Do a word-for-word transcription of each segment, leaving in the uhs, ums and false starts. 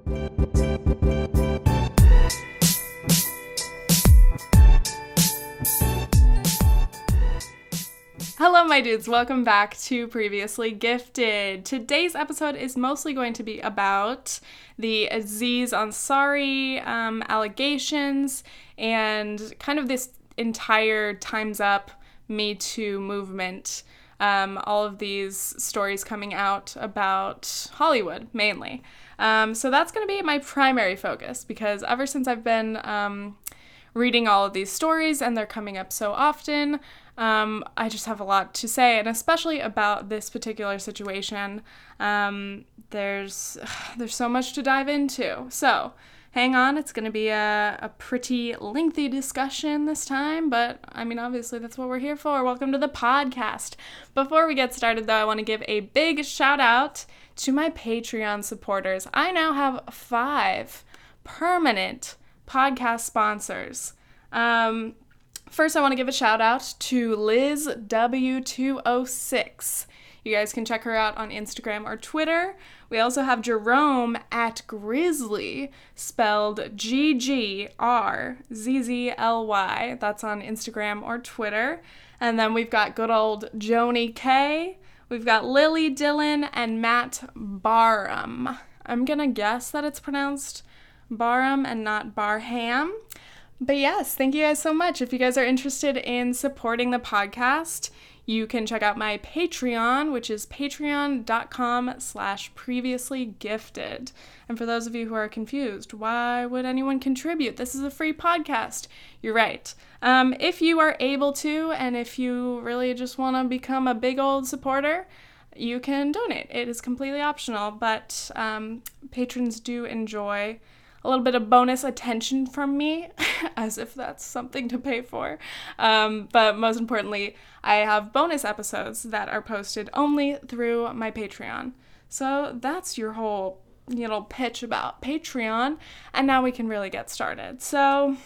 Hello, my dudes. Welcome back to Previously Gifted. Today's episode is mostly going to be about the Aziz Ansari um, allegations and kind of this entire Time's Up, Me Too movement. Um, all of these stories coming out about Hollywood, mainly. Um, so that's going to be my primary focus, because ever since I've been um, reading all of these stories, and they're coming up so often, um, I just have a lot to say, and especially about this particular situation. Um, there's there's so much to dive into. So hang on, it's going to be a, a pretty lengthy discussion this time, but I mean, obviously that's what we're here for. Welcome to the podcast. Before we get started, though, I want to give a big shout out to my Patreon supporters. I now have five permanent podcast sponsors. Um, first, I want to give a shout out to Liz W two oh six. You guys can check her out on Instagram or Twitter. We also have Jerome at Grizzly, spelled G G R Z Z L Y. That's on Instagram or Twitter. And then we've got good old Joni K. We've got Lily Dillon and Matt Barham. I'm going to guess that it's pronounced Barham and not Barham. But yes, thank you guys so much. If you guys are interested in supporting the podcast, you can check out my Patreon, which is patreon.com slash previously gifted. And for those of you who are confused, why would anyone contribute? This is a free podcast. You're right. Um, if you are able to, and if you really just want to become a big old supporter, you can donate. It is completely optional, but um, patrons do enjoy a little bit of bonus attention from me, as if that's something to pay for. Um, but most importantly, I have bonus episodes that are posted only through my Patreon. So that's your whole, you know, pitch about Patreon. And now we can really get started. So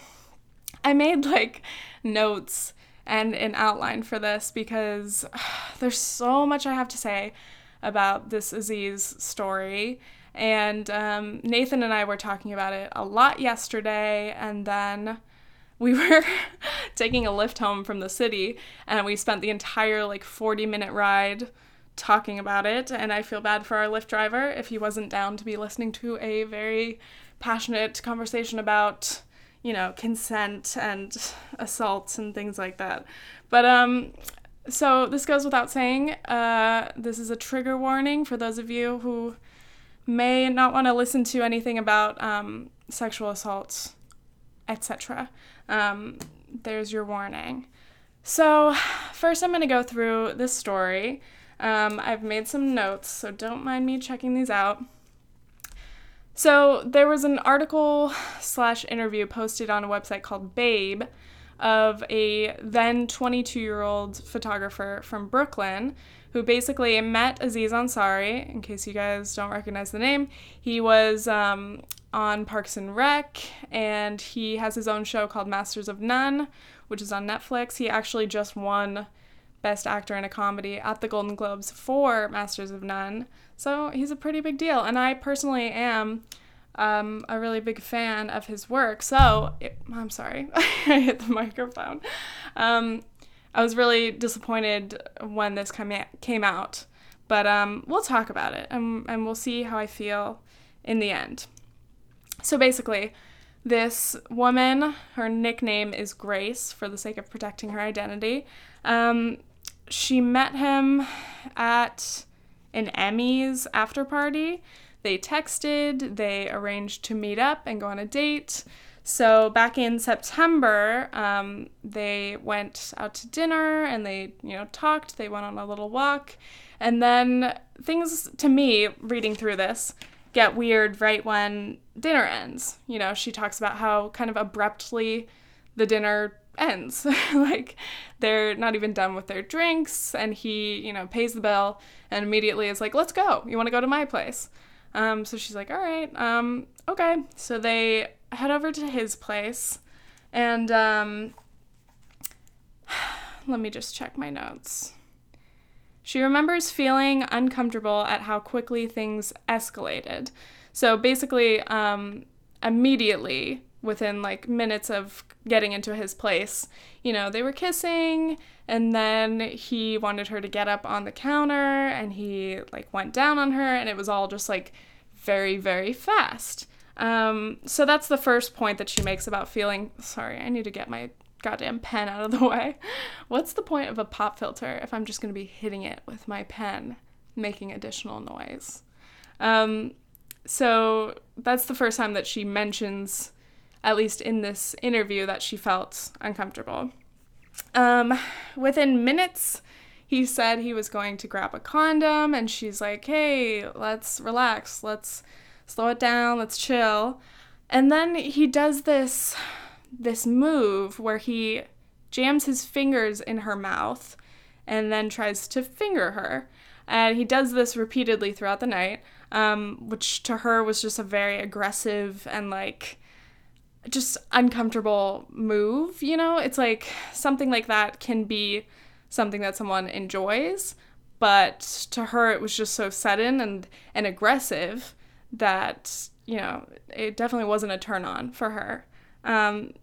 I made like notes and an outline for this because uh, there's so much I have to say about this Aziz story. And um, Nathan and I were talking about it a lot yesterday, and then we were taking a lift home from the city, and we spent the entire like forty minute ride talking about it, and I feel bad for our Lyft driver if he wasn't down to be listening to a very passionate conversation about, you know, consent and assaults and things like that. But um, so this goes without saying, uh, this is a trigger warning for those of you who may not want to listen to anything about um, sexual assaults, et cetera. Um, there's your warning. So first I'm going to go through this story. Um, I've made some notes, so don't mind me checking these out. So there was an article slash interview posted on a website called Babe of a then twenty-two-year-old photographer from Brooklyn who basically met Aziz Ansari. In case you guys don't recognize the name, he was um, on Parks and Rec, and he has his own show called Masters of None, which is on Netflix. He actually just won Best Actor in a Comedy at the Golden Globes for Masters of None, so he's a pretty big deal, and I personally am um, a really big fan of his work. So, it, I'm sorry, I hit the microphone. Um, I was really disappointed when this came out, but um, we'll talk about it, and, and we'll see how I feel in the end. So basically, this woman, her nickname is Grace, for the sake of protecting her identity. Um, she met him at an Emmys after party. They texted, they arranged to meet up and go on a date. So back in September, um, they went out to dinner and they, you know, talked. They went on a little walk. And then things, to me, reading through this, get weird right when dinner ends. You know, she talks about how kind of abruptly the dinner ends. Like, they're not even done with their drinks, and he, you know, pays the bill and immediately is like, let's go. You want to go to my place? Um, so she's like, all right, um, okay. So they head over to his place, and um, let me just check my notes. She remembers feeling uncomfortable at how quickly things escalated. So basically, um, immediately, within like minutes of getting into his place, you know, they were kissing, and then he wanted her to get up on the counter, and he like went down on her, and it was all just like very, very fast. Um, so that's the first point that she makes about feeling, sorry, I need to get my goddamn pen out of the way. What's the point of a pop filter if I'm just going to be hitting it with my pen, making additional noise? Um, so that's the first time that she mentions, at least in this interview, that she felt uncomfortable. Um, within minutes, he said he was going to grab a condom, and she's like, hey, let's relax, let's slow it down, let's chill. And then he does this this move where he jams his fingers in her mouth and then tries to finger her. And he does this repeatedly throughout the night, um, which to her was just a very aggressive and like just uncomfortable move, you know? It's like something like that can be something that someone enjoys, but to her it was just so sudden and, and aggressive that, you know, it definitely wasn't a turn on for her. Um,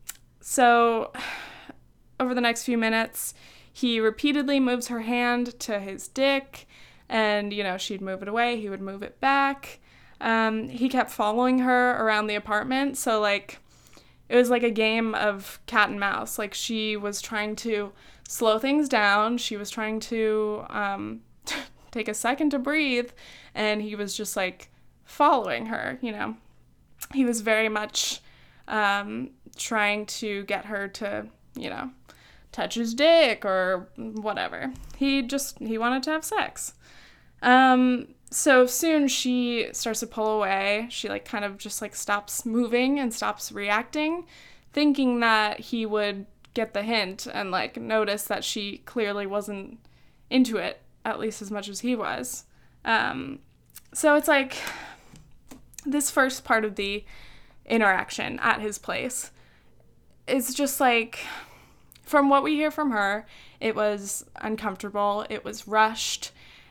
so over the next few minutes, he repeatedly moves her hand to his dick, and, you know, she'd move it away, he would move it back. Um, he kept following her around the apartment, so, like, it was like a game of cat and mouse. Like, she was trying to slow things down, she was trying to um, take a second to breathe, and he was just, like, following her, you know. He was very much um, trying to get her to, you know, touch his dick or whatever. He just, he wanted to have sex. Um, so soon she starts to pull away. She, like, kind of just, like, stops moving and stops reacting, thinking that he would get the hint and, like, notice that she clearly wasn't into it, at least as much as he was. Um, so it's like this first part of the interaction at his place is just like, from what we hear from her, it was uncomfortable, it was rushed,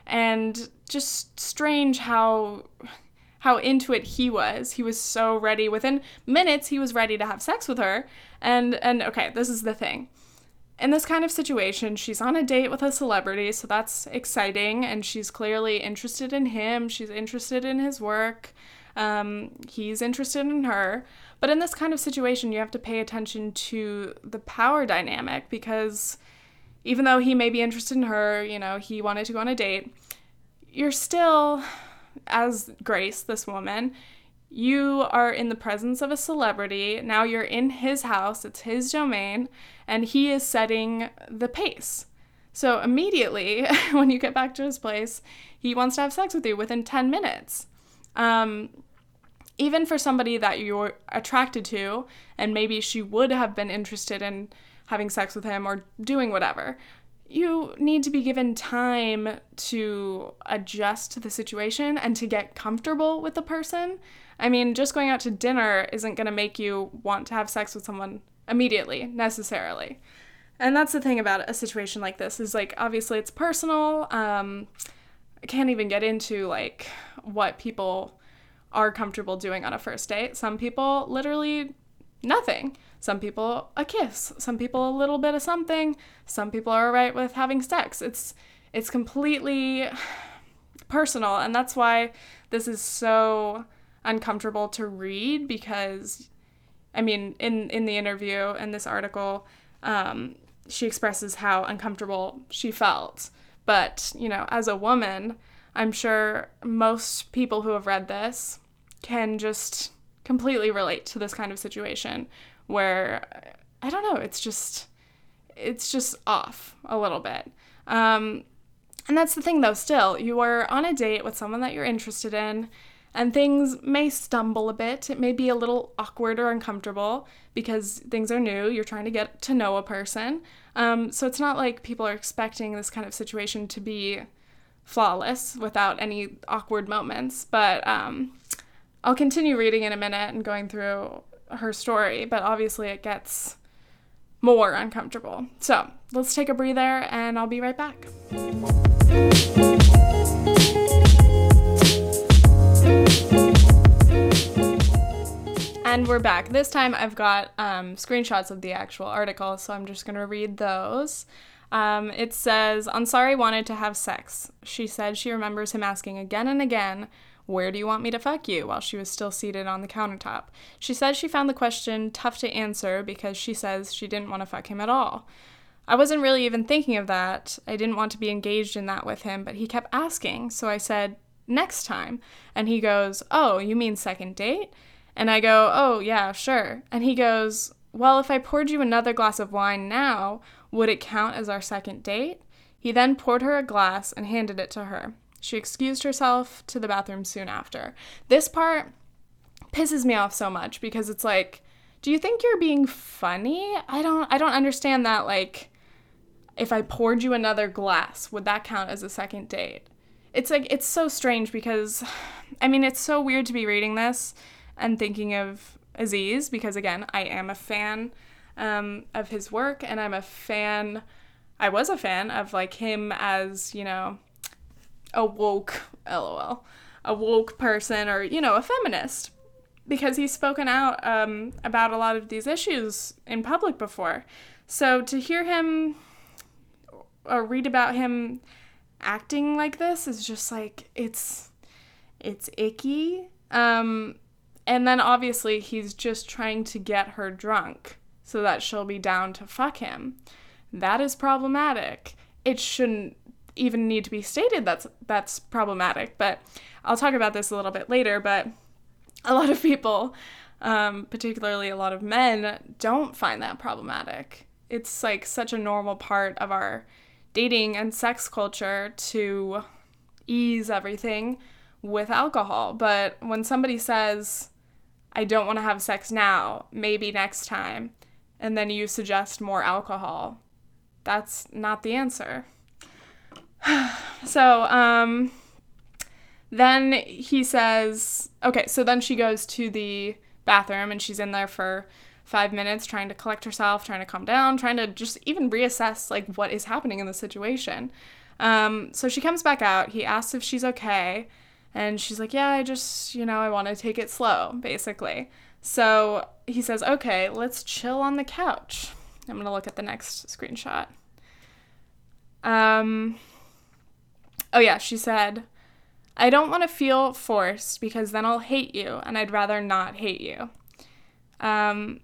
and just strange how how into it he was. He was so ready. Within minutes, he was ready to have sex with her. And, and okay, this is the thing. In this kind of situation, she's on a date with a celebrity, so that's exciting, and she's clearly interested in him, she's interested in his work, um, he's interested in her. But in this kind of situation, you have to pay attention to the power dynamic, because even though he may be interested in her, you know, he wanted to go on a date, you're still, as Grace, this woman, you are in the presence of a celebrity. Now you're in his house, it's his domain, and he is setting the pace. So immediately, when you get back to his place, he wants to have sex with you within ten minutes. Um, even for somebody that you're attracted to, and maybe she would have been interested in having sex with him or doing whatever, you need to be given time to adjust to the situation and to get comfortable with the person. I mean, just going out to dinner isn't going to make you want to have sex with someone immediately, necessarily. And that's the thing about a situation like this, is, like, obviously it's personal. Um, I can't even get into, like, what people are comfortable doing on a first date. Some people, literally nothing. Some people, a kiss. Some people, a little bit of something. Some people are all right with having sex. It's it's completely personal, and that's why this is so uncomfortable to read, because, I mean, in, in the interview, in this article, um, she expresses how uncomfortable she felt. But, you know, as a woman, I'm sure most people who have read this can just completely relate to this kind of situation where, I don't know, it's just, it's just off a little bit. Um, and that's the thing, though, still, you are on a date with someone that you're interested in, and things may stumble a bit. It may be a little awkward or uncomfortable because things are new. You're trying to get to know a person. Um, so it's not like people are expecting this kind of situation to be flawless without any awkward moments. But um, I'll continue reading in a minute and going through her story, but obviously it gets more uncomfortable. So let's take a breather and I'll be right back. And we're back. This time I've got um, screenshots of the actual article, so I'm just going to read those. Um, it says, Ansari wanted to have sex. She said she remembers him asking again and again, "Where do you want me to fuck you?" while she was still seated on the countertop. She said she found the question tough to answer because she says she didn't want to fuck him at all. I wasn't really even thinking of that. I didn't want to be engaged in that with him, but he kept asking, so I said, "Next time." And he goes, "Oh, you mean second date?" And I go, "Oh, yeah, sure." And he goes, "Well, if I poured you another glass of wine now, would it count as our second date?" He then poured her a glass and handed it to her. She excused herself to the bathroom soon after. This part pisses me off so much because it's like, do you think you're being funny? I don't I don't understand that, like, if I poured you another glass, would that count as a second date? It's like, it's so strange because, I mean, it's so weird to be reading this and thinking of Aziz because, again, I am a fan um, of his work, and I'm a fan, I was a fan of, like, him as, you know, a woke, lol, a woke person or, you know, a feminist, because he's spoken out um, about a lot of these issues in public before. So to hear him or read about him acting like this is just like, it's, it's icky. Um, and then obviously he's just trying to get her drunk so that she'll be down to fuck him. That is problematic. It shouldn't even need to be stated that's that's problematic, but I'll talk about this a little bit later. But a lot of people, um, particularly a lot of men, don't find that problematic. It's like such a normal part of our dating and sex culture to ease everything with alcohol. But when somebody says, "I don't want to have sex now, maybe next time," and then you suggest more alcohol, that's not the answer. So, um, then he says, okay, so then she goes to the bathroom and she's in there for five minutes trying to collect herself, trying to calm down, trying to just even reassess, like, what is happening in the situation. Um, so she comes back out. He asks if she's okay. And she's like, "Yeah, I just, you know, I want to take it slow," basically. So he says, "Okay, let's chill on the couch." I'm going to look at the next screenshot. Um, oh yeah, she said, "I don't want to feel forced because then I'll hate you, and I'd rather not hate you." Um,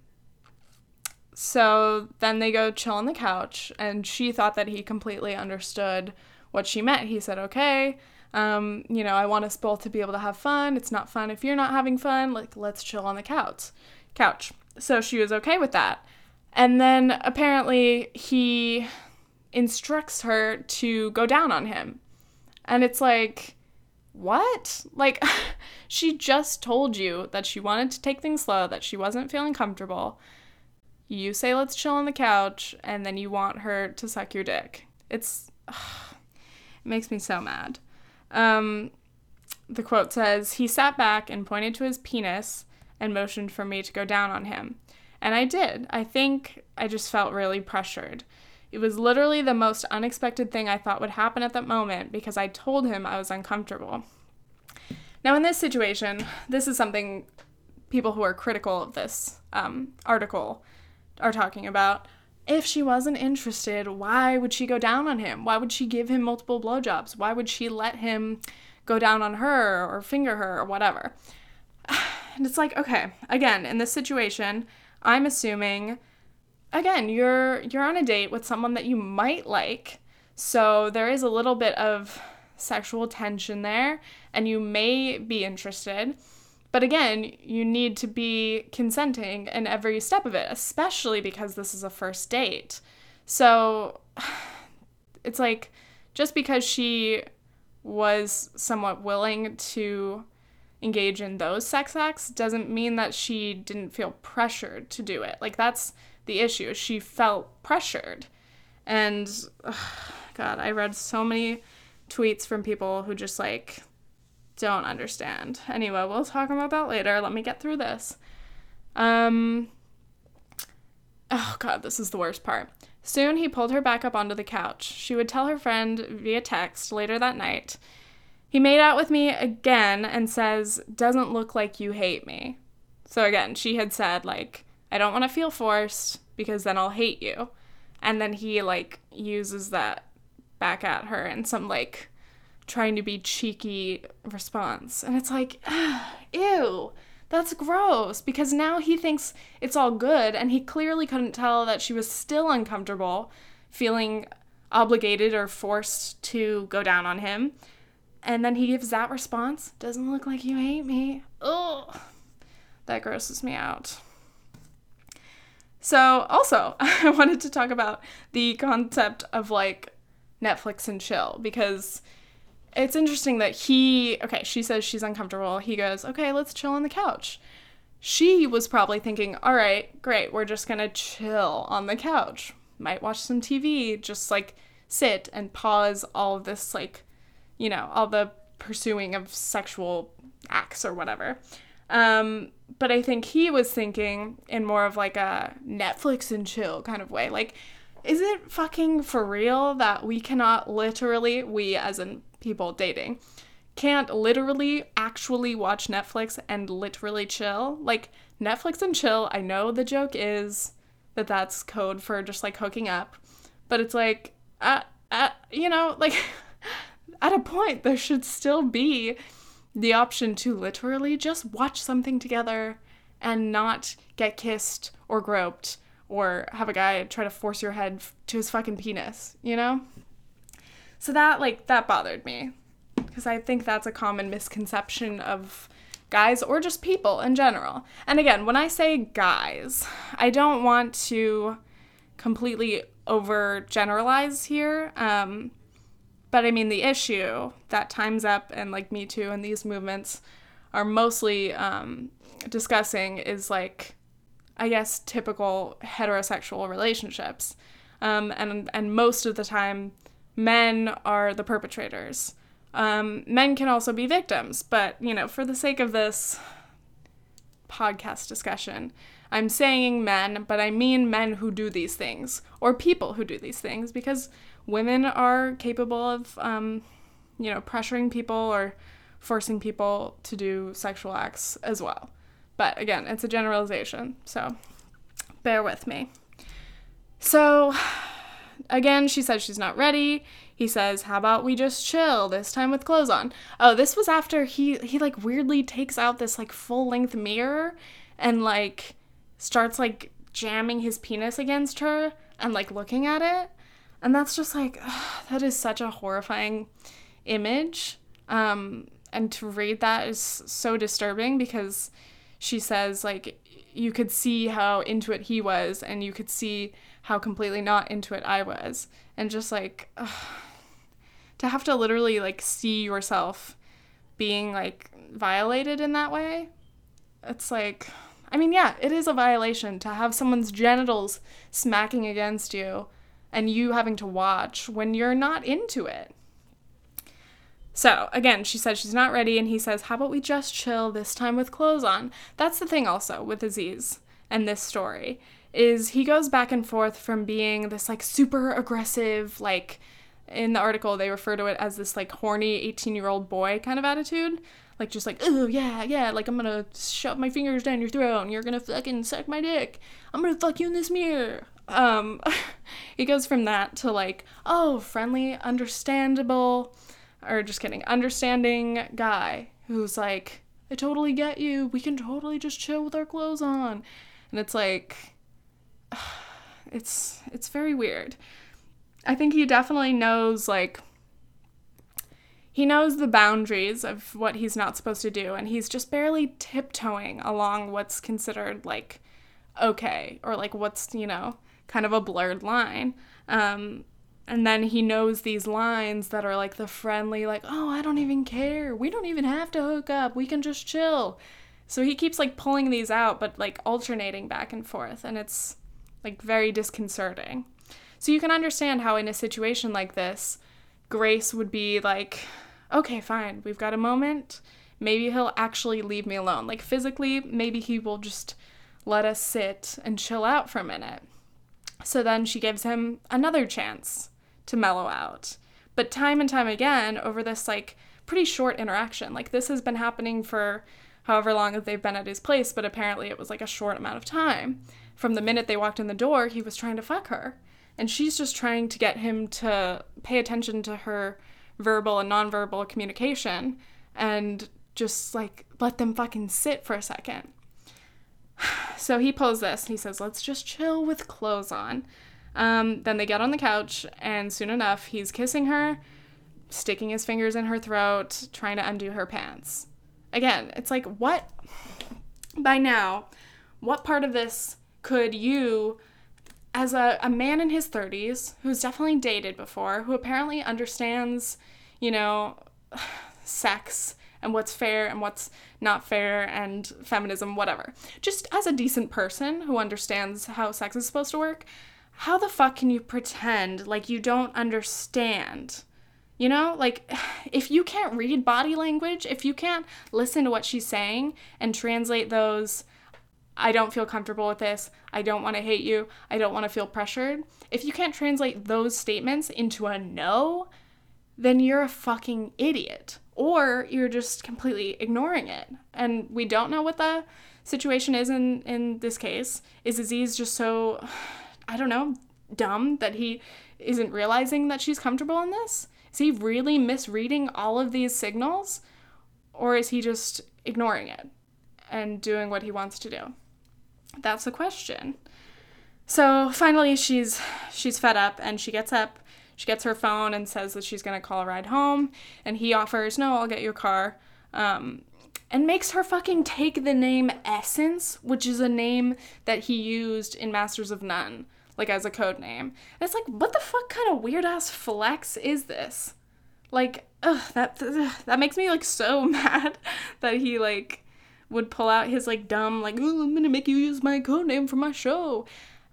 so then they go chill on the couch, and she thought that he completely understood what she meant. He said, "Okay, Um, you know, I want us both to be able to have fun. It's not fun if you're not having fun. Like, let's chill on the couch. Couch. So she was okay with that. And then apparently he instructs her to go down on him. And it's like, what? Like, she just told you that she wanted to take things slow, that she wasn't feeling comfortable. You say, "Let's chill on the couch," and then you want her to suck your dick. It's, ugh, it makes me so mad. Um, the quote says, "He sat back and pointed to his penis and motioned for me to go down on him. And I did. I think I just felt really pressured. It was literally the most unexpected thing I thought would happen at that moment because I told him I was uncomfortable." Now, in this situation, this is something people who are critical of this um, article are talking about. If she wasn't interested, why would she go down on him? Why would she give him multiple blowjobs? Why would she let him go down on her or finger her or whatever? And it's like, okay, again, in this situation, I'm assuming, again, you're you're on a date with someone that you might like, so there is a little bit of sexual tension there, and you may be interested. But again, you need to be consenting in every step of it, especially because this is a first date. So it's like, just because she was somewhat willing to engage in those sex acts doesn't mean that she didn't feel pressured to do it. Like, that's the issue. She felt pressured. And, ugh, God, I read so many tweets from people who just, like, don't understand. Anyway, we'll talk about that later. Let me get through this. Um, oh God, this is the worst part. Soon he pulled her back up onto the couch. She would tell her friend via text later that night, "He made out with me again and says, 'Doesn't look like you hate me.'" So again, she had said, like, I don't want to feel forced because then I'll hate you. And then he, like, uses that back at her in some, like, trying to be cheeky response. And it's like, ew, that's gross. Because now he thinks it's all good, and he clearly couldn't tell that she was still uncomfortable, feeling obligated or forced to go down on him. And then he gives that response. Doesn't look like you hate me. Ugh. That grosses me out. So, also, I wanted to talk about the concept of, like, Netflix and chill, because it's interesting that he, okay, she says she's uncomfortable. He goes, okay, let's chill on the couch. She was probably thinking, all right, great, we're just gonna chill on the couch. Might watch some T V, just, like, sit and pause all of this, like, you know, all the pursuing of sexual acts or whatever. Um, but I think he was thinking in more of like a Netflix and chill kind of way. Like, is it fucking for real that we cannot literally, we as in people dating, can't literally actually watch Netflix and literally chill? Like, Netflix and chill, I know the joke is that that's code for just like hooking up, but it's like, uh, uh, you know, like at a point there should still be the option to literally just watch something together and not get kissed or groped or have a guy try to force your head to his fucking penis, you know? So that, like, that bothered me, because I think that's a common misconception of guys or just people in general. And again, when I say guys, I don't want to completely overgeneralize here, um, but I mean, the issue that Time's Up and, like, Me Too and these movements are mostly um, discussing is, like, I guess, typical heterosexual relationships. Um, and, and most of the time, men are the perpetrators. Um, men can also be victims, but, you know, for the sake of this podcast discussion, I'm saying men, but I mean men who do these things, or people who do these things, because women are capable of, um, you know, pressuring people or forcing people to do sexual acts as well. But again, it's a generalization, so bear with me. So, again, she says she's not ready. He says, how about we just chill, this time with clothes on? Oh, this was after he, he like, weirdly takes out this, like, full-length mirror and, like, starts, like, jamming his penis against her and, like, looking at it. And that's just, like, ugh, that is such a horrifying image. Um, and to read that is so disturbing, because she says, like, you could see how into it he was, and you could see how completely not into it I was. And just, like, ugh, to have to literally, like, see yourself being, like, violated in that way, it's like, I mean, yeah, it is a violation to have someone's genitals smacking against you and you having to watch when you're not into it. So, again, she says she's not ready, and he says, how about we just chill, this time with clothes on? That's the thing also with Aziz and this story, is he goes back and forth from being this, like, super aggressive, like, in the article they refer to it as this, like, horny eighteen-year-old boy kind of attitude. Like, just like, oh, yeah, yeah, like, I'm gonna shove my fingers down your throat, and you're gonna fucking suck my dick. I'm gonna fuck you in this mirror. Um, he goes from that to, like, oh, friendly, understandable, or just kidding, understanding guy who's like, I totally get you. We can totally just chill with our clothes on. And it's like, it's, it's very weird. I think he definitely knows, like, he knows the boundaries of what he's not supposed to do, and he's just barely tiptoeing along what's considered, like, okay, or, like, what's, you know, kind of a blurred line. Um, and then he knows these lines that are, like, the friendly, like, oh, I don't even care. We don't even have to hook up. We can just chill. So he keeps, like, pulling these out, but, like, alternating back and forth, and it's, like, very disconcerting. So you can understand how in a situation like this, Grace would be like, okay, fine, we've got a moment. Maybe he'll actually leave me alone. Like, physically, maybe he will just let us sit and chill out for a minute. So then she gives him another chance to mellow out. But time and time again, over this, like, pretty short interaction, like, this has been happening for however long that they've been at his place, but apparently it was like a short amount of time. From the minute they walked in the door, he was trying to fuck her. And she's just trying to get him to pay attention to her verbal and nonverbal communication and just, like, let them fucking sit for a second. So he pulls this, and he says, let's just chill with clothes on. Um, then they get on the couch, and soon enough, he's kissing her, sticking his fingers in her throat, trying to undo her pants. Again, it's like, what? By now, what part of this could you, as a, a man in his thirties, who's definitely dated before, who apparently understands, you know, sex and what's fair and what's not fair and feminism, whatever. Just as a decent person who understands how sex is supposed to work, how the fuck can you pretend like you don't understand? You know, like, if you can't read body language, if you can't listen to what she's saying and translate those, I don't feel comfortable with this, I don't want to hate you, I don't want to feel pressured, if you can't translate those statements into a no, then you're a fucking idiot. Or you're just completely ignoring it. And we don't know what the situation is in, in this case. Is Aziz just so, I don't know, dumb that he isn't realizing that she's comfortable in this? Is he really misreading all of these signals? Or is he just ignoring it and doing what he wants to do? That's the question. So finally she's she's fed up and she gets up. She gets her phone and says that she's going to call a ride home. And he offers, no, I'll get your car. Um, and makes her fucking take the name Essence, which is a name that he used in Masters of None, like as a code name. And it's like, what the fuck kind of weird ass flex is this? Like, ugh, that, ugh, that makes me like so mad that he like would pull out his like dumb, like, oh, I'm going to make you use my code name for my show.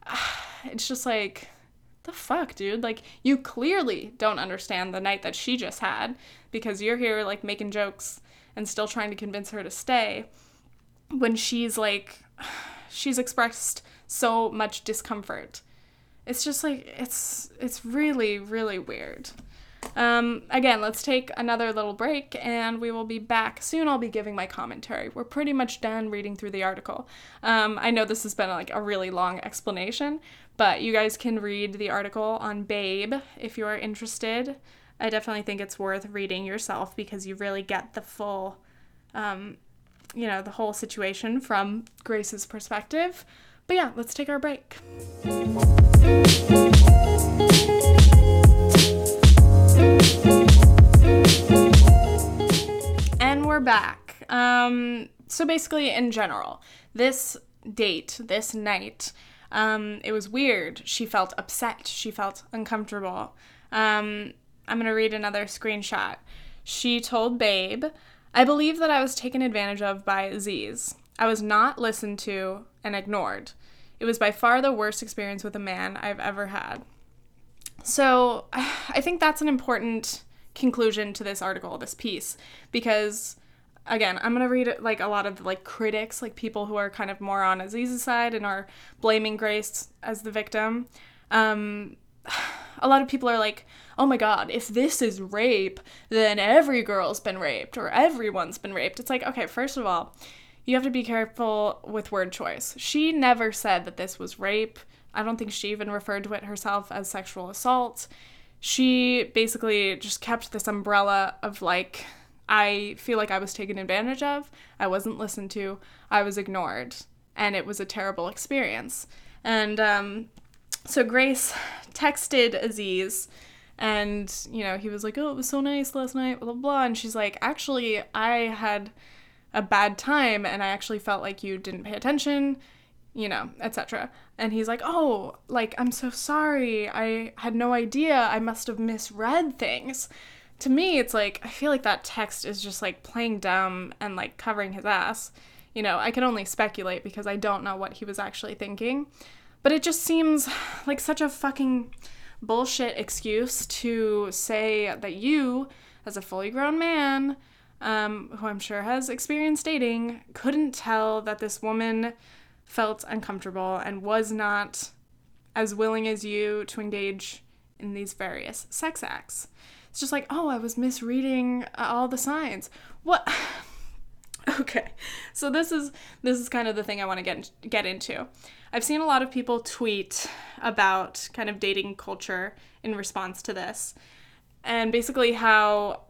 It's just like, the fuck, dude? Like, you clearly don't understand the night that she just had because you're here, like, making jokes and still trying to convince her to stay when she's, like, she's expressed so much discomfort. It's just, like, it's, it's really, really weird. Um, again, let's take another little break and we will be back soon. I'll be giving my commentary. We're pretty much done reading through the article. Um, I know this has been like a really long explanation, but you guys can read the article on Babe if you are interested. I definitely think it's worth reading yourself because you really get the full, um, you know, the whole situation from Grace's perspective. But yeah, let's take our break. And we're back. Um, so basically, in general, this date, this night, um, it was weird. She felt upset. She felt uncomfortable. Um, I'm going to read another screenshot. She told Babe, I believe that I was taken advantage of by Aziz. I was not listened to and ignored. It was by far the worst experience with a man I've ever had. So I think that's an important conclusion to this article, this piece, because again, I'm going to read like a lot of like critics, like people who are kind of more on Aziz's side and are blaming Grace as the victim. Um, a lot of people are like, oh my God, if this is rape, then every girl's been raped or everyone's been raped. It's like, okay, first of all, you have to be careful with word choice. She never said that this was rape. I don't think she even referred to it herself as sexual assault. She basically just kept this umbrella of like, I feel like I was taken advantage of, I wasn't listened to, I was ignored, and it was a terrible experience. And um, so Grace texted Aziz, and, you know, he was like, oh, it was so nice last night, blah, blah, blah. And she's like, actually, I had a bad time, and I actually felt like you didn't pay attention, you know, et cetera. And he's like, oh, like, I'm so sorry. I had no idea. I must have misread things. To me, it's like, I feel like that text is just, like, playing dumb and, like, covering his ass. You know, I can only speculate because I don't know what he was actually thinking. But it just seems like such a fucking bullshit excuse to say that you, as a fully grown man, um, who I'm sure has experienced dating, couldn't tell that this woman felt uncomfortable and was not as willing as you to engage in these various sex acts. It's just like, oh, I was misreading all the signs. What? Okay, so this is this is kind of the thing I want to get get into. I've seen a lot of people tweet about kind of dating culture in response to this, and basically how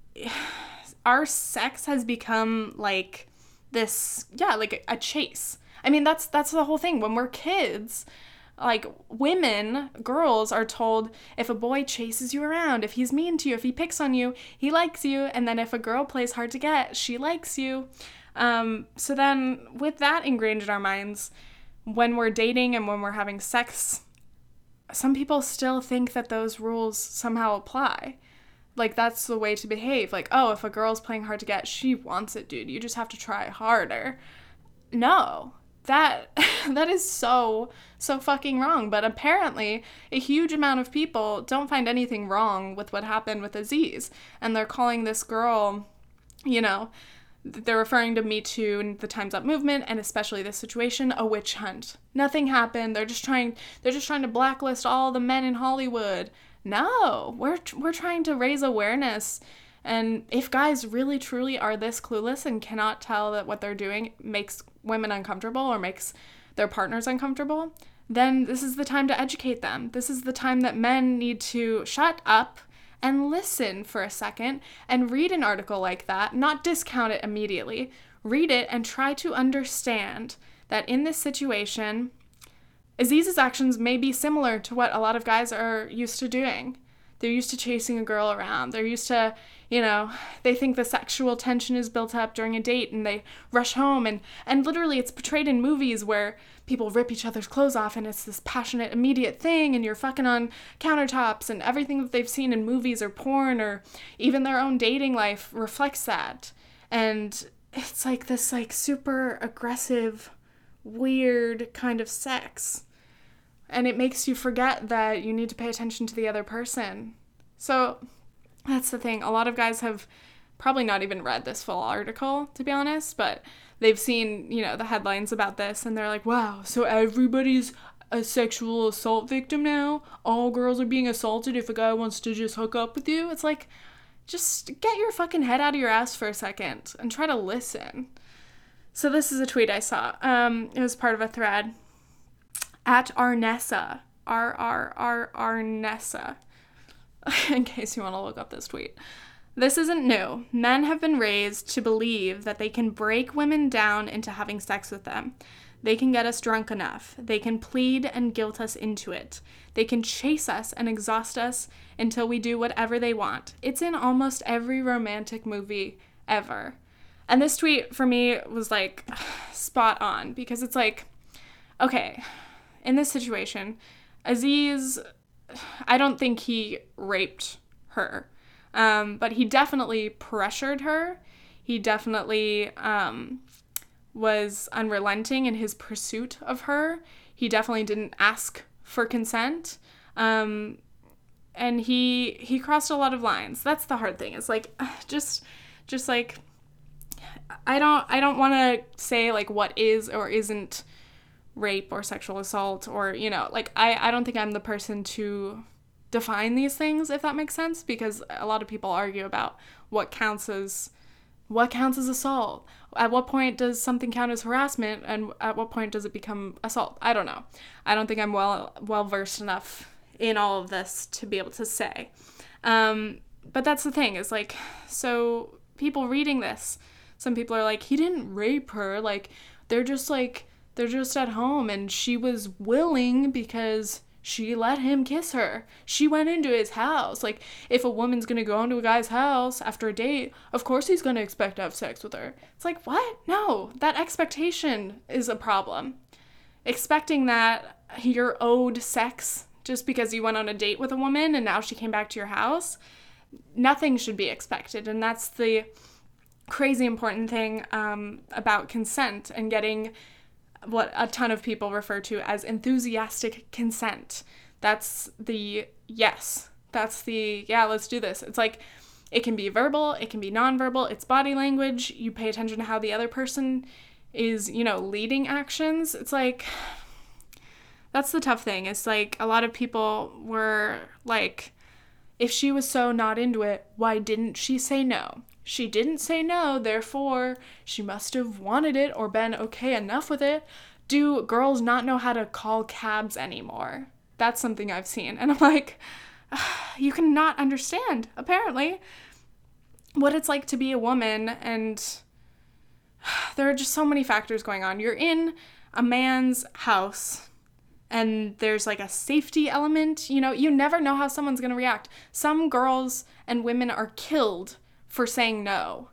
our sex has become like this, yeah, like a chase. I mean, that's that's the whole thing. When we're kids, like, women, girls are told if a boy chases you around, if he's mean to you, if he picks on you, he likes you. And then if a girl plays hard to get, she likes you. Um, so then with that ingrained in our minds, when we're dating and when we're having sex, some people still think that those rules somehow apply. Like, that's the way to behave. Like, oh, if a girl's playing hard to get, she wants it, dude. You just have to try harder. No. That that is so, so fucking wrong. But apparently, a huge amount of people don't find anything wrong with what happened with Aziz. And they're calling this girl, you know, they're referring to Me Too and the Time's Up movement, and especially this situation, a witch hunt. Nothing happened. They're just trying, they're just trying to blacklist all the men in Hollywood. No, we're we're trying to raise awareness. And if guys really truly are this clueless and cannot tell that what they're doing makes women uncomfortable or makes their partners uncomfortable, then this is the time to educate them. This is the time that men need to shut up and listen for a second and read an article like that, not discount it immediately. Read it and try to understand that in this situation, Aziz's actions may be similar to what a lot of guys are used to doing. They're used to chasing a girl around. They're used to, you know, they think the sexual tension is built up during a date and they rush home. And, and literally it's portrayed in movies where people rip each other's clothes off and it's this passionate, immediate thing and you're fucking on countertops, and everything that they've seen in movies or porn or even their own dating life reflects that. And it's like this like super aggressive, weird kind of sex. And it makes you forget that you need to pay attention to the other person. So that's the thing. A lot of guys have probably not even read this full article, to be honest, but they've seen, you know, the headlines about this and they're like, wow, so everybody's a sexual assault victim now? All girls are being assaulted if a guy wants to just hook up with you? It's like, just get your fucking head out of your ass for a second and try to listen. So this is a tweet I saw. Um, it was part of a thread. At Arnessa, R R R Arnessa, in case you want to look up this tweet. This isn't new. Men have been raised to believe that they can break women down into having sex with them. They can get us drunk enough. They can plead and guilt us into it. They can chase us and exhaust us until we do whatever they want. It's in almost every romantic movie ever. And this tweet, for me, was, like, spot on, because it's like, okay, in this situation, Aziz, I don't think he raped her, um, but he definitely pressured her. He definitely um, was unrelenting in his pursuit of her. He definitely didn't ask for consent, um, and he he crossed a lot of lines. That's the hard thing. It's like just just like I don't I don't want to say like what is or isn't rape or sexual assault, or, you know, like, I, I don't think I'm the person to define these things, if that makes sense, because a lot of people argue about what counts as, what counts as assault. At what point does something count as harassment, and at what point does it become assault? I don't know. I don't think I'm well, well versed enough in all of this to be able to say. Um, but that's the thing, is like, so people reading this, some people are like, he didn't rape her, like, they're just like, They're just at home, and she was willing because she let him kiss her. She went into his house. Like, if a woman's gonna go into a guy's house after a date, of course he's gonna expect to have sex with her. It's like, what? No, that expectation is a problem. Expecting that you're owed sex just because you went on a date with a woman and now she came back to your house, nothing should be expected. And that's the crazy important thing um, about consent and getting what a ton of people refer to as enthusiastic consent. That's the yes. That's the, yeah, let's do this. It's like, it can be verbal, it can be nonverbal, it's body language. You pay attention to how the other person is, you know, leading actions. It's like, that's the tough thing. It's like, a lot of people were like, if she was so not into it, why didn't she say no? she didn't say no, therefore she must have wanted it or been okay enough with it. Do girls not know how to call cabs anymore? That's something I've seen. And I'm like, you cannot understand, apparently, what it's like to be a woman. And there are just so many factors going on. You're in a man's house and there's like a safety element. You know, you never know how someone's going to react. Some girls and women are killed for saying no,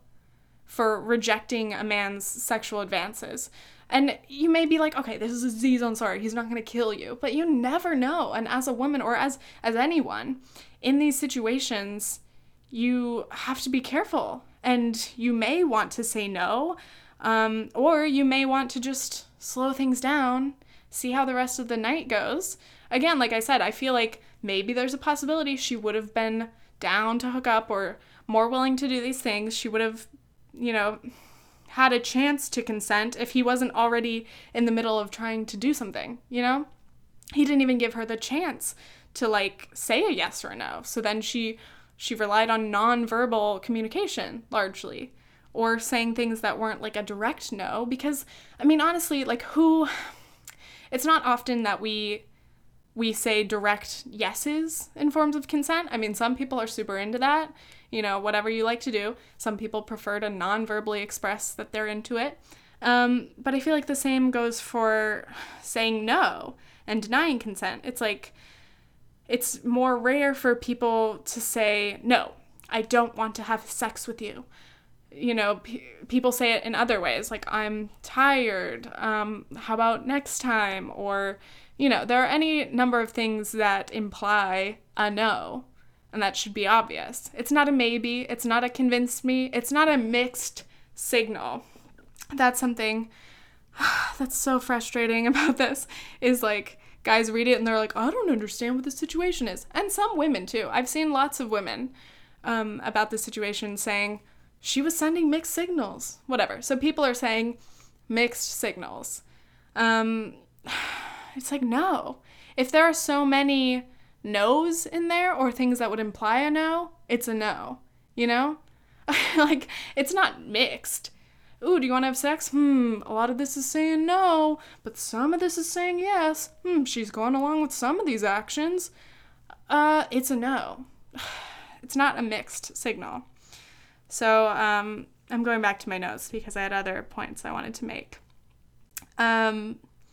for rejecting a man's sexual advances. And you may be like, okay, this is Aziz Ansari, he's not going to kill you. But you never know. And as a woman, or as, as anyone, in these situations, you have to be careful. And you may want to say no, um, or you may want to just slow things down, see how the rest of the night goes. Again, like I said, I feel like maybe there's a possibility she would have been down to hook up or more willing to do these things. She would have, you know, had a chance to consent if he wasn't already in the middle of trying to do something, you know? He didn't even give her the chance to, like, say a yes or a no. So then she she relied on nonverbal communication, largely, or saying things that weren't, like, a direct no. Because, I mean, honestly, like, who... It's not often that we... we say direct yeses in forms of consent. I mean, some people are super into that, you know, whatever you like to do. Some people prefer to non-verbally express that they're into it. Um, but I feel like the same goes for saying no and denying consent. It's like, it's more rare for people to say, no, I don't want to have sex with you. You know, p- people say it in other ways, like, I'm tired, um, how about next time, or... You know, there are any number of things that imply a no, and that should be obvious. It's not a maybe, it's not a convinced me, it's not a mixed signal. That's something that's so frustrating about this, is like, guys read it and they're like, I don't understand what the situation is. And some women too. I've seen lots of women um, about this situation saying, she was sending mixed signals, whatever. So people are saying mixed signals. Um... It's like, no. If there are so many no's in there or things that would imply a no, it's a no, you know? Like, it's not mixed. Ooh, do you want to have sex? Hmm, a lot of this is saying no, but some of this is saying yes. Hmm, she's going along with some of these actions. Uh, it's a no. It's not a mixed signal. So, um, I'm going back to my notes because I had other points I wanted to make. Um...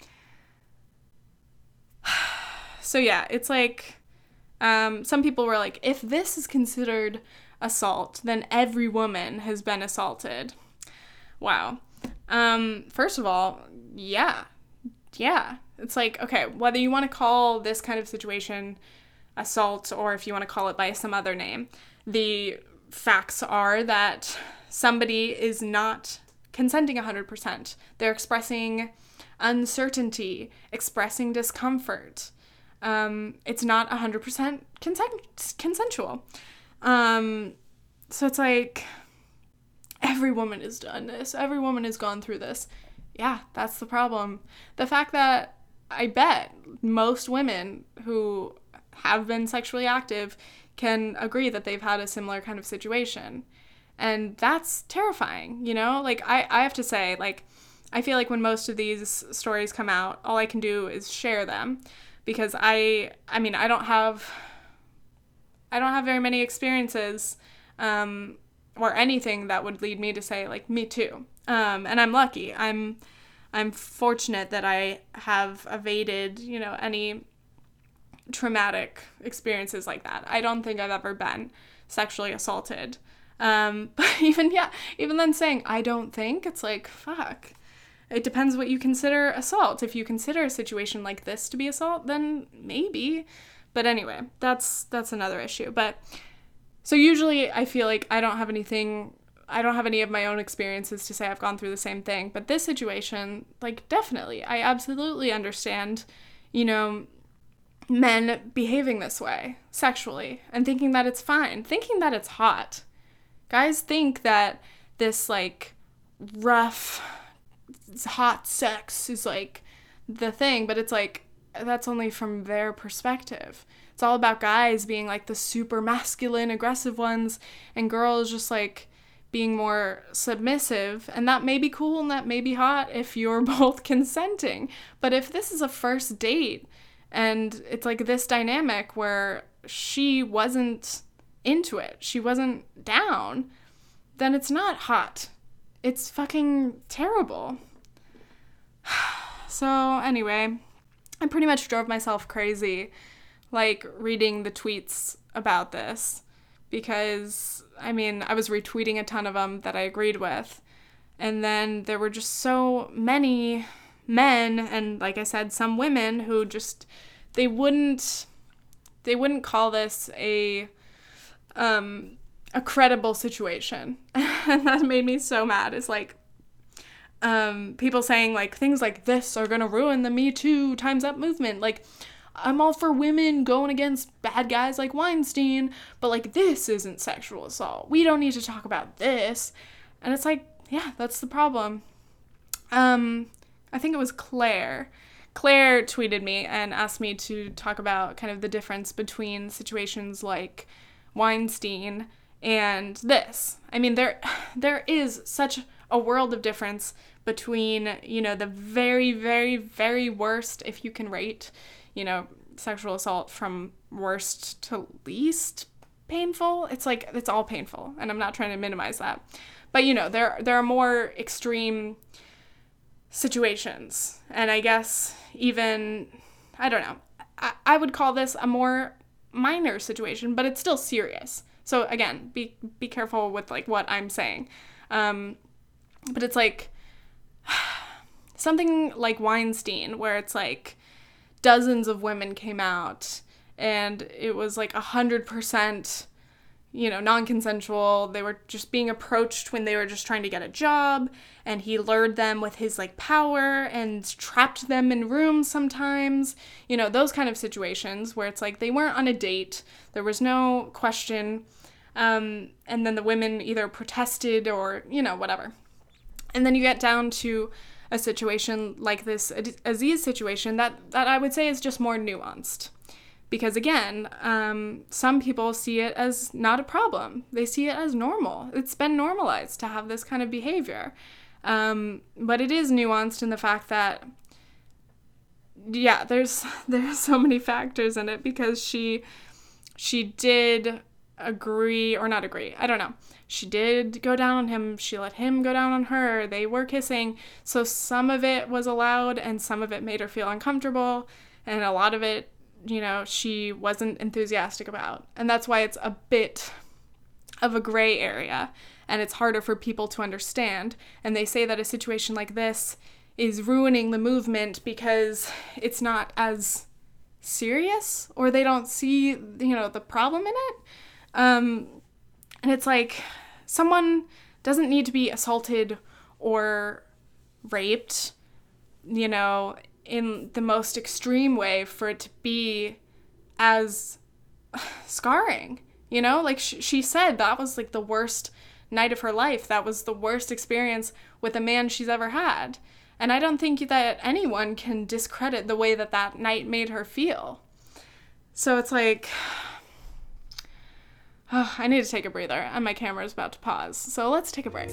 So yeah, it's like, um, some people were like, if this is considered assault, then every woman has been assaulted. Wow. Um, first of all, yeah. Yeah. It's like, okay, whether you want to call this kind of situation assault or if you want to call it by some other name, the facts are that somebody is not consenting one hundred percent. They're expressing uncertainty, expressing discomfort. Um, it's not one hundred percent consent- consensual. Um, so it's like, every woman has done this. Every woman has gone through this. Yeah, that's the problem. The fact that I bet most women who have been sexually active can agree that they've had a similar kind of situation. And that's terrifying, you know? Like, I, I have to say, like, I feel like when most of these stories come out, all I can do is share them. Because I, I mean, I don't have, I don't have very many experiences, um, or anything that would lead me to say, like, me too. Um, and I'm lucky. I'm, I'm fortunate that I have evaded, you know, any traumatic experiences like that. I don't think I've ever been sexually assaulted. Um, but even, yeah, even then saying, I don't think, it's like, fuck. It depends what you consider assault. If you consider a situation like this to be assault, then maybe. But anyway, that's that's another issue. But so usually I feel like I don't have anything, I don't have any of my own experiences to say I've gone through the same thing. But this situation, like, definitely, I absolutely understand, you know, men behaving this way sexually and thinking that it's fine, thinking that it's hot. Guys think that this, like, rough, hot sex is, like, the thing, but it's like, that's only from their perspective. It's all about guys being, like, the super masculine, aggressive ones, and girls just, like, being more submissive, and that may be cool and that may be hot if you're both consenting. But if this is a first date and it's like this dynamic where she wasn't into it, she wasn't down, then it's not hot. It's fucking terrible. So anyway, I pretty much drove myself crazy, like, reading the tweets about this, because, I mean, I was retweeting a ton of them that I agreed with, and then there were just so many men, and like I said, some women who just, they wouldn't, they wouldn't call this a, um, a credible situation, and that made me so mad. It's like, um, people saying, like, things like this are gonna ruin the Me Too Time's Up movement, like, I'm all for women going against bad guys like Weinstein, but, like, this isn't sexual assault. We don't need to talk about this. And it's like, yeah, that's the problem. Um, I think it was Claire. Claire tweeted me and asked me to talk about kind of the difference between situations like Weinstein and this. I mean, there, there is such a world of difference between, you know, the very, very, very worst, if you can rate, you know, sexual assault from worst to least painful. It's like, it's all painful, and I'm not trying to minimize that. But, you know, there there are more extreme situations, and I guess even, I don't know, I, I would call this a more minor situation, but it's still serious. So again, be be careful with, like, what I'm saying. Um, but it's like something like Weinstein, where it's like, dozens of women came out, and it was like a hundred percent, you know, non-consensual. They were just being approached when they were just trying to get a job, and he lured them with his, like, power and trapped them in rooms sometimes, you know, those kind of situations where it's like they weren't on a date, there was no question, um, and then the women either protested or, you know, whatever. And then you get down to a situation like this Aziz situation that, that I would say is just more nuanced. Because again, um, some people see it as not a problem. They see it as normal. It's been normalized to have this kind of behavior. Um, but it is nuanced in the fact that, yeah, there's there's so many factors in it, because she she did agree, or not agree, I don't know. She did go down on him, she let him go down on her, they were kissing, so some of it was allowed, and some of it made her feel uncomfortable, and a lot of it, you know, she wasn't enthusiastic about. And that's why it's a bit of a gray area, and it's harder for people to understand. And they say that a situation like this is ruining the movement because it's not as serious, or they don't see, you know, the problem in it. Um, and it's like, someone doesn't need to be assaulted or raped, you know, in the most extreme way for it to be as scarring, you know? Like, sh- she said that was, like, the worst night of her life. That was the worst experience with a man she's ever had. And I don't think that anyone can discredit the way that that night made her feel. So it's like, oh, I need to take a breather, and my camera is about to pause. So let's take a break.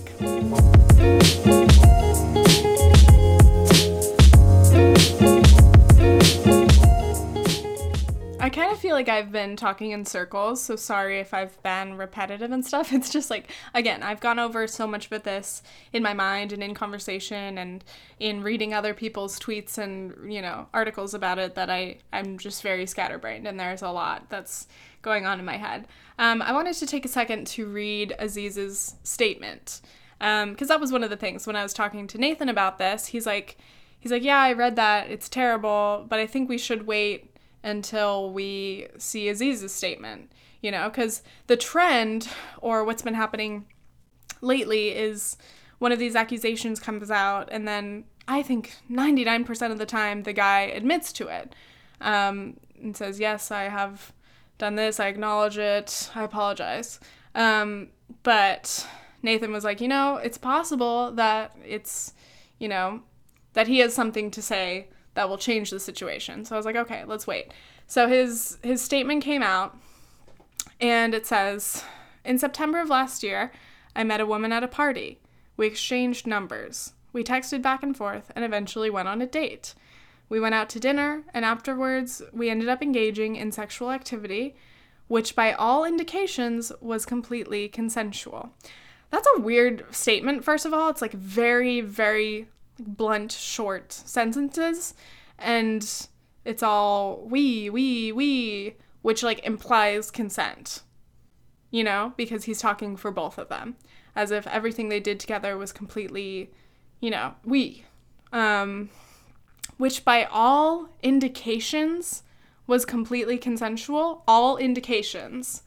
I kind of feel like I've been talking in circles, so sorry if I've been repetitive and stuff. It's just like, again, I've gone over so much with this in my mind and in conversation and in reading other people's tweets and, you know, articles about it that I, I'm just very scatterbrained, and there's a lot that's going on in my head. Um, I wanted to take a second to read Aziz's statement, um, because that was one of the things when I was talking to Nathan about this. He's like, he's like, yeah, I read that, it's terrible, but I think we should wait until we see Aziz's statement, you know, because the trend, or what's been happening lately, is one of these accusations comes out, and then I think ninety-nine percent of the time the guy admits to it, um, and says, yes, I have done this, I acknowledge it, I apologize. Um, but Nathan was like, you know, it's possible that it's, you know, that he has something to say that will change the situation. So I was like, okay, let's wait. So his his statement came out, and it says, in September of last year, I met a woman at a party. We exchanged numbers. We texted back and forth and eventually went on a date. We went out to dinner, and afterwards we ended up engaging in sexual activity, which by all indications was completely consensual. That's a weird statement, first of all. It's like very, very blunt, short sentences, and it's all we, we, we, which like implies consent, you know, because he's talking for both of them, as if everything they did together was completely, you know, we, um, which by all indications was completely consensual. All indications.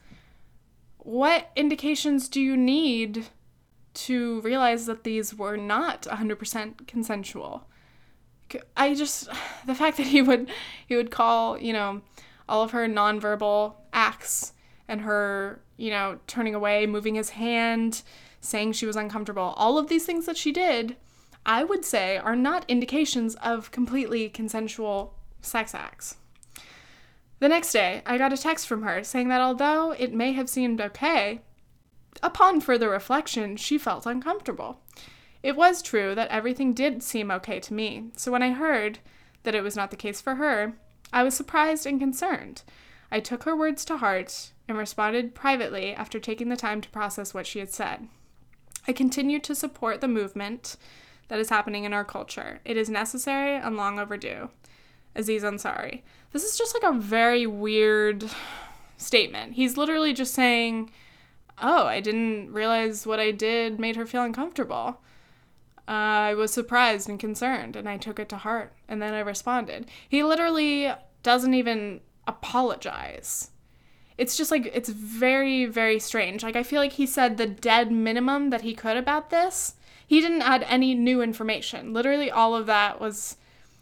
What indications do you need to realize that these were not one hundred percent consensual? I just, the fact that he would, he would call, you know, all of her nonverbal acts and her, you know, turning away, moving his hand, saying she was uncomfortable, all of these things that she did, I would say are not indications of completely consensual sex acts. The next day, I got a text from her saying that although it may have seemed okay, upon further reflection, she felt uncomfortable. It was true that everything did seem okay to me, so when I heard that it was not the case for her, I was surprised and concerned. I took her words to heart and responded privately after taking the time to process what she had said. I continue to support the movement that is happening in our culture. It is necessary and long overdue. Aziz Ansari. This is just like a very weird statement. He's literally just saying, oh, I didn't realize what I did made her feel uncomfortable. Uh, I was surprised and concerned, and I took it to heart, and then I responded. He literally doesn't even apologize. It's just like, it's very, very strange. Like, I feel like he said the dead minimum that he could about this. He didn't add any new information. Literally all of that was...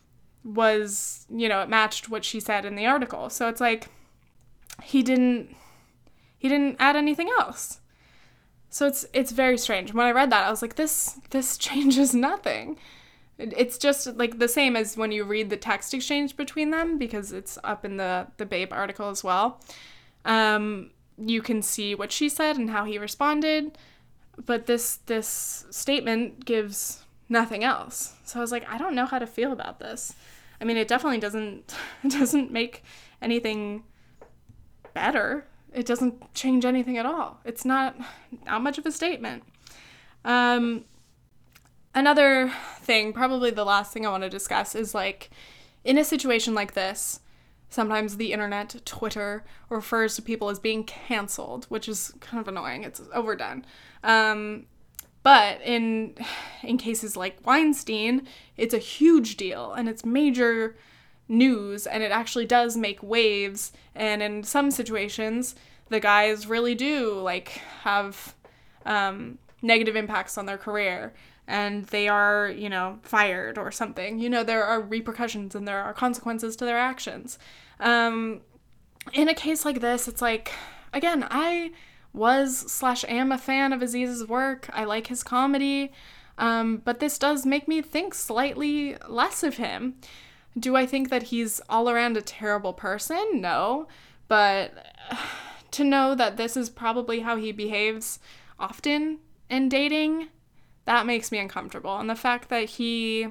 was, you know, it matched what she said in the article. So it's like, he didn't, he didn't add anything else. So it's, it's very strange. When I read that, I was like, this, this changes nothing. It's just like the same as when you read the text exchange between them, because it's up in the, the Babe article as well. Um, you can see what she said and how he responded, but this, this statement gives nothing else. So I was like, I don't know how to feel about this. I mean, it definitely doesn't, it doesn't make anything better. It doesn't change anything at all. It's not, not much of a statement. Um, another thing, probably the last thing I want to discuss is like, in a situation like this, sometimes the internet, Twitter, refers to people as being canceled, which is kind of annoying. It's overdone. Um, But in in cases like Weinstein, it's a huge deal and it's major news and it actually does make waves. And in some situations, the guys really do like have um, negative impacts on their career and they are, you know, fired or something. You know, there are repercussions and there are consequences to their actions. Um, in a case like this, it's like, again, I... was slash am a fan of Aziz's work. I like his comedy, um, but this does make me think slightly less of him. Do I think that he's all around a terrible person? No, but to know that this is probably how he behaves often in dating, that makes me uncomfortable. And the fact that he,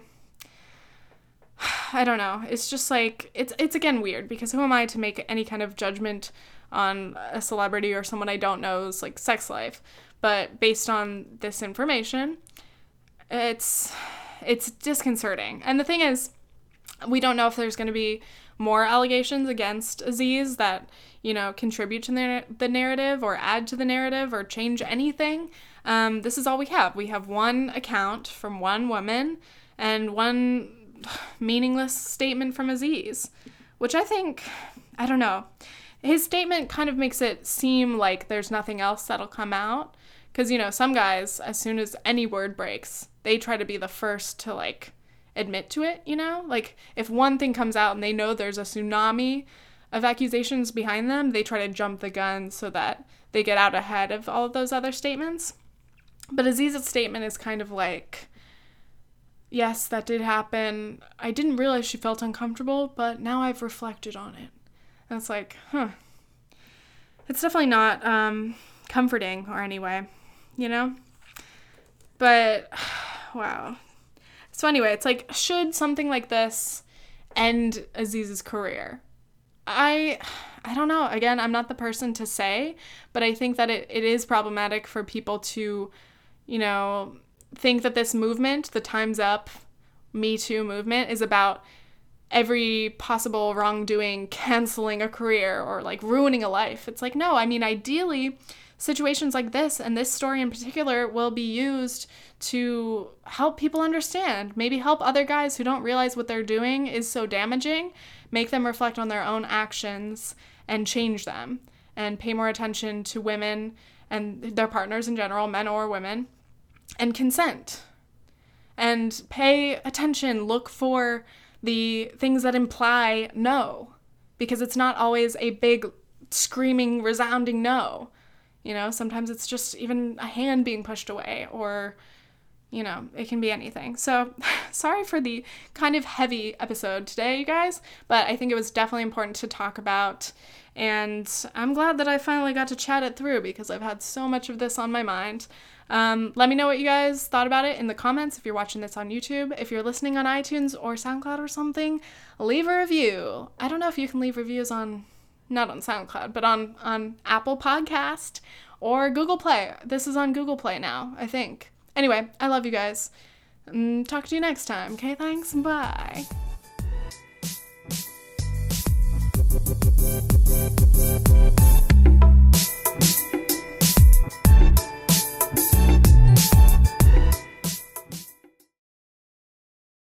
I don't know, it's just like, it's, it's again weird, because who am I to make any kind of judgment on a celebrity or someone I don't know's like sex life? But based on this information, it's it's disconcerting. And the thing is, we don't know if there's going to be more allegations against Aziz that, you know, contribute to the, the narrative or add to the narrative or change anything. Um, this is all we have. We have one account from one woman and one meaningless statement from Aziz, which I think, I don't know. His statement kind of makes it seem like there's nothing else that'll come out. Because, you know, some guys, as soon as any word breaks, they try to be the first to, like, admit to it, you know? Like, if one thing comes out and they know there's a tsunami of accusations behind them, they try to jump the gun so that they get out ahead of all of those other statements. But Aziz's statement is kind of like, yes, that did happen. I didn't realize she felt uncomfortable, but now I've reflected on it. And it's like, huh. It's definitely not um, comforting or anyway. you know? But, wow. So anyway, it's like, should something like this end Aziz's career? I I don't know. Again, I'm not the person to say, but I think that it, it is problematic for people to, you know, think that this movement, the Time's Up, Me Too movement, is about every possible wrongdoing canceling a career or like ruining a life. It's like, no, I mean, ideally, situations like this and this story in particular will be used to help people understand, maybe help other guys who don't realize what they're doing is so damaging, make them reflect on their own actions and change them and pay more attention to women and their partners in general, men or women, and consent. And pay attention, look for the things that imply no, because it's not always a big, screaming, resounding no. You know, sometimes it's just even a hand being pushed away, or, you know, it can be anything. So, sorry for the kind of heavy episode today, you guys, but I think it was definitely important to talk about, and I'm glad that I finally got to chat it through, because I've had so much of this on my mind. Um, let me know what you guys thought about it in the comments if you're watching this on YouTube. If you're listening on iTunes or SoundCloud or something, leave a review. I don't know if you can leave reviews on, not on SoundCloud, but on, on Apple Podcast or Google Play. This is on Google Play now, I think. Anyway, I love you guys. Um, talk to you next time. Okay, thanks. Bye.